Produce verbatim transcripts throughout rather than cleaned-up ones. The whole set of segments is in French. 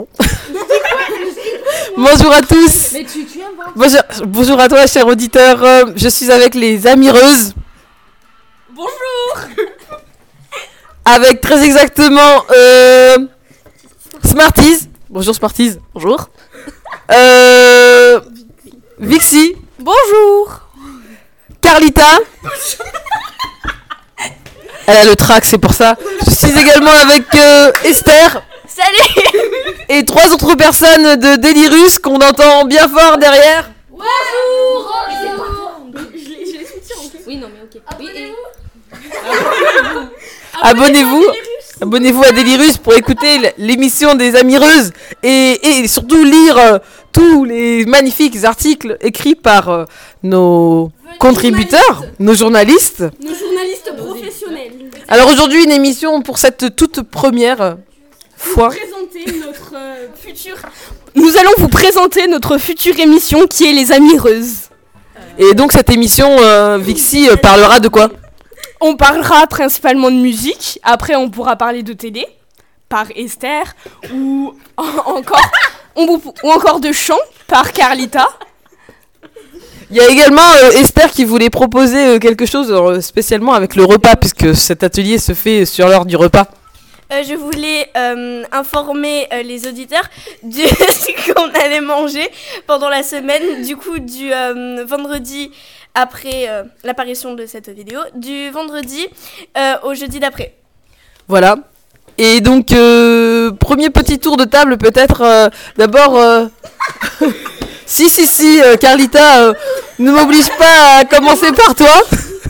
Bonjour à tous. Mais tu, tu inventes. Bonjour, bonjour à toi, cher auditeur. Euh, je suis avec les Amireuses. Bonjour. Avec très exactement euh, Smarties. Bonjour Smarties. Bonjour. Euh, Vixie. Bonjour. Carlita. Elle a le trac, c'est pour ça. Je suis également avec euh, Esther. Salut. Et trois autres personnes de Delirus qu'on entend bien fort derrière. Bonjour. Je l'ai, je l'ai soutenu en fait. Oui, non, mais ok. Abonnez-vous. Abonnez-vous. Abonnez-vous à Delirus pour écouter l'émission des Amireuses et, et surtout lire euh, tous les magnifiques articles écrits par euh, nos contributeurs, nos journalistes. Nos journalistes professionnels. Alors aujourd'hui, une émission pour cette toute première fois. Présenter notre euh, futur. Nous allons vous présenter notre future émission qui est les Amireuses. Et donc cette émission, euh, Vixie euh, parlera de quoi ? On parlera principalement de musique. Après, on pourra parler de télé par Esther ou encore ou, ou encore de chant par Carlita. Il y a également euh, Esther qui voulait proposer euh, quelque chose euh, spécialement avec le repas puisque cet atelier se fait sur l'heure du repas. Euh, je voulais euh, informer euh, les auditeurs de ce qu'on allait manger pendant la semaine, du coup du euh, vendredi après euh, l'apparition de cette vidéo, du vendredi euh, au jeudi d'après. Voilà. Et donc, euh, premier petit tour de table peut-être. Euh, d'abord, euh... si, si, si, euh, Carlita, euh, ne m'oblige pas à commencer par toi.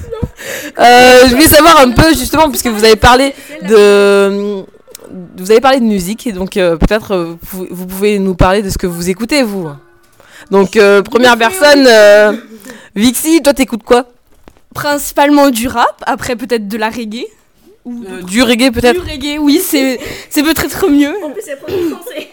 Euh, je voulais savoir un peu justement puisque vous avez parlé de vous avez parlé de musique et donc euh, peut-être euh, vous, vous pouvez nous parler de ce que vous écoutez vous. Donc euh, première personne euh, Vixie, toi t'écoutes quoi ? Principalement du rap, après peut-être de la reggae. Ou euh, du reggae peut-être ? Du reggae, oui, c'est c'est peut-être mieux. En plus c'est pas français.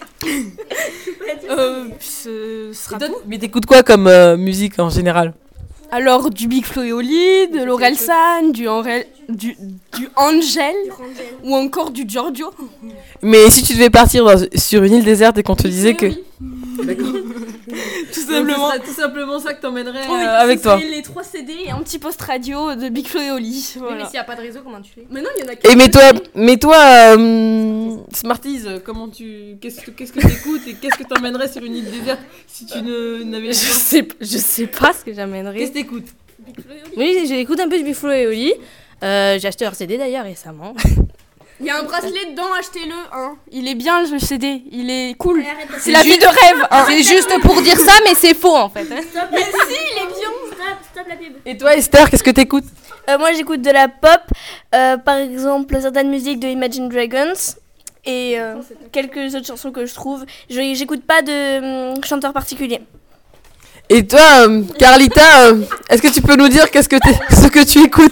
euh, ce sera tout. Mais t'écoutes quoi comme euh, musique en général ? Alors du Big Flo et Oli, de l'Orelsan, du, Aurel, du, du Angel, ou encore du Giorgio. Mais si tu devais partir dans, sur une île déserte et qu'on te disait que... D'accord. Tout simplement. C'est tout simplement ça que t'emmènerais oh, oui, euh, avec toi. Les trois C D et un petit post radio de Big Flo et Oli. Voilà. Mais s'il n'y a pas de réseau, comment tu fais ? Mais non, il y en a Et mais toi, mais toi euh, Smarties, comment tu... Qu'est-ce que qu'est-ce que t'écoutes et qu'est-ce que t'emmènerais sur une île déserte si tu ne n'avais Je sais, je sais pas ce que j'amènerais. Qu'est-ce que t'écoutes ? Oui, j'écoute un peu de Big Flo et Oli. Euh, j'ai acheté leur C D d'ailleurs récemment. Il y a un bracelet dedans, achetez-le. Hein. Il est bien le C D, il est cool. Allez, arrête, c'est la vie de rêve. Hein. C'est juste pour dire ça, mais c'est faux en fait. Hein. Stop, mais si, il est bien. Stop, stop la pub. Et toi Esther, qu'est-ce que t'écoutes ? Euh, moi j'écoute de la pop, euh, par exemple certaines musiques de Imagine Dragons et euh, quelques autres chansons que je trouve. Je, j'écoute pas de hum, chanteur particulier. Et toi, euh, Carlita, euh, est-ce que tu peux nous dire qu'est-ce que t'es, ce que tu écoutes ?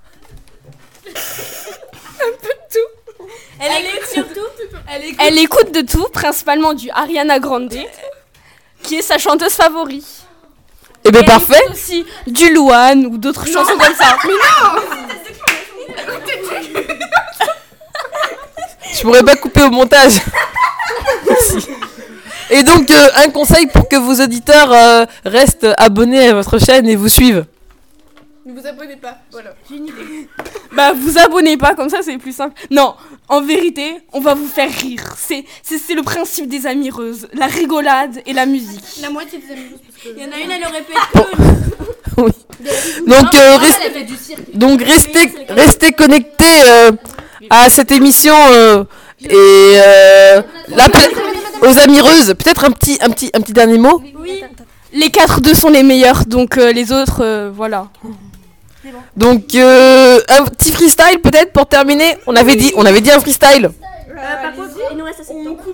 Elle, elle écoute surtout. Elle écoute. Elle écoute de tout, principalement du Ariana Grande, qui est sa chanteuse favorite. Eh bien parfait. Elle écoute aussi du Louane ou d'autres non. chansons comme ça. Mais non. Je pourrais pas couper au montage. Merci. Et donc euh, un conseil pour que vos auditeurs euh, restent abonnés à votre chaîne et vous suivent. Ne vous abonnez pas, voilà. J'ai une idée. Bah vous abonnez pas, comme ça c'est plus simple. Non, en vérité, on va vous faire rire. C'est, c'est, c'est le principe des Amireuses, la rigolade et la musique. La moitié des Amireuses, parce que... Il y en a une, elle aurait pu être... Oui. Donc, euh, rest... Donc restez, restez connectés euh, à cette émission euh, et euh, la... aux Amireuses. Peut-être un petit, un petit, un petit dernier mot. Oui. Les quatre deux sont les meilleurs, donc euh, les autres, euh, voilà. Bon. Donc euh, un petit freestyle peut-être pour terminer. On avait dit, on avait dit un freestyle. Euh, par contre, il nous reste assez de temps.